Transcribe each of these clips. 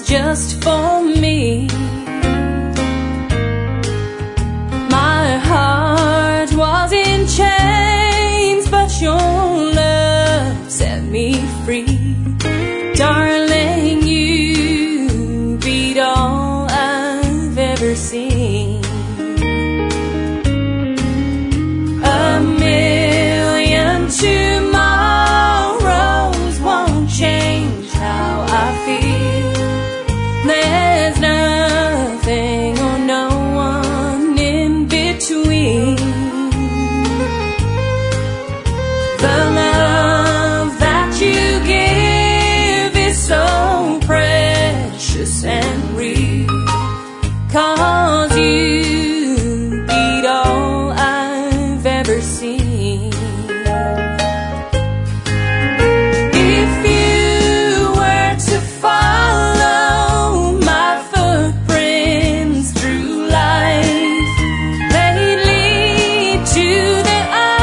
just for me. My heart was in chains, but your love set me free. Darling, you beat all I've ever seen. A million tomorrows won't change how I feel. There's nothing or no one in between. The love that you give is so precious and real, 'cause you beat all I've ever seen. If you were to follow my footprints through life, they'd lead to the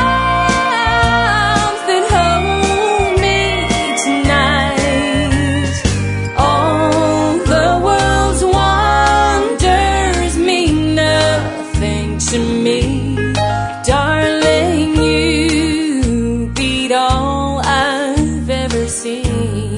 arms that hold me tonight. All the world's wonders mean nothing to me. Darling, you beat all I've ever seen.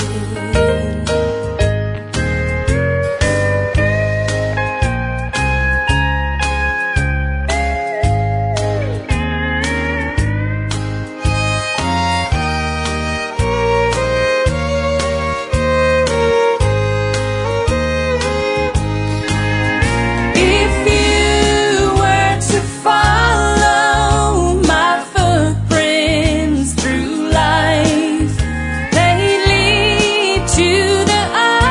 If you were to follow my footprints through life, they'd lead to the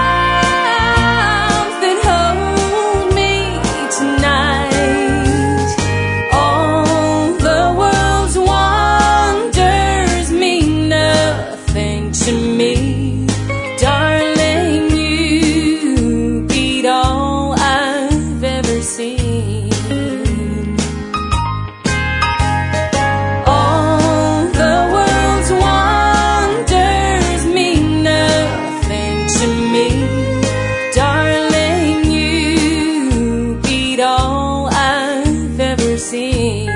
arms that hold me tonight. All the world's wonders mean nothing to me. Darling, you beat all I've ever seen. All the world's wonders mean nothing to me. Darling, you beat all I've ever seen.